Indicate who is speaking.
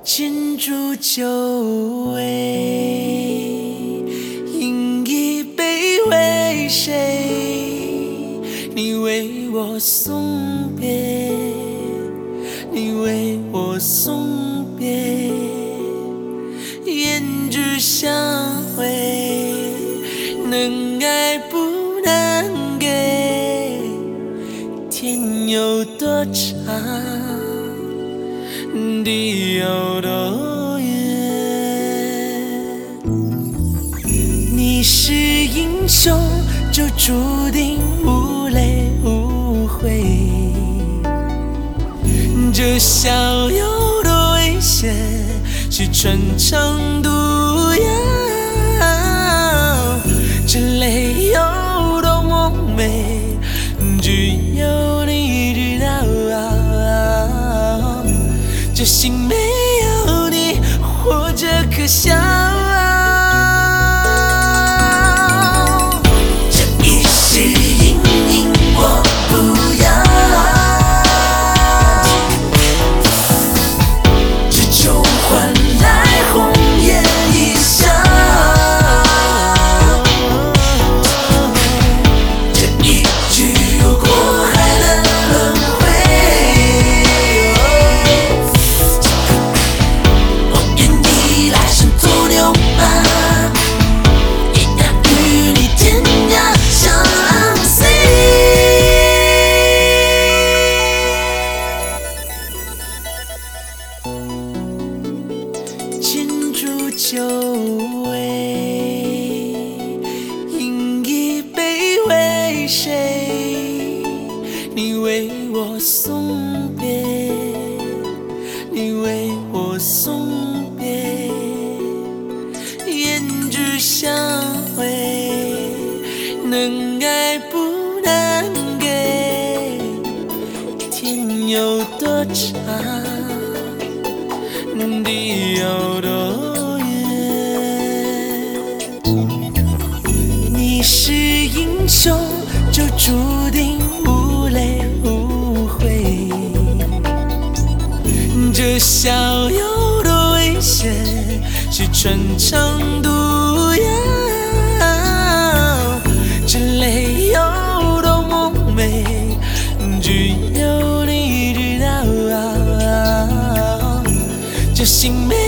Speaker 1: 倾注酒味，饮一杯为谁？你为我送别，你为我送别，胭脂相会，能爱不能给，天有多长，地有多远？你是英雄，就注定无泪无悔。这逍遥的危险，是穿肠毒药。这泪有多么美，只有你知道。这心没有你，活着可笑。这一世阴影我不要，只求换来红颜一笑。这一句有过海的轮回，我愿你来生做牛马，一样与你天涯相随。倾注酒味，饮一杯为谁？你为我送别，你为我送别，胭脂相会，能爱不能给，天有多长，地有多远？你是英雄，就注定无泪无悔。这逍遥的危险，是穿肠毒药。这泪有多么美，只有你知道。这心没